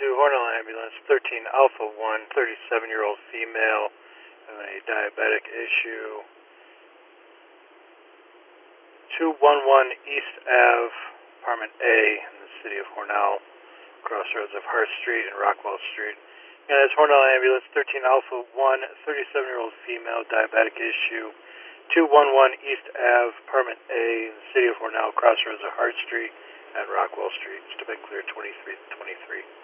to Hornell Ambulance, 13 Alpha 1, 37-year-old female, having a diabetic issue. 211 East Ave, Apartment A, in the city of Hornell, crossroads of Hart Street and Rockwell Street. And it's Hornell Ambulance, 13 Alpha 1, 37-year-old female, diabetic issue. 211 East Ave, Apartment A, in the city of Hornell, crossroads of Hart Street and Rockwell Street. Step clear 23 to 23.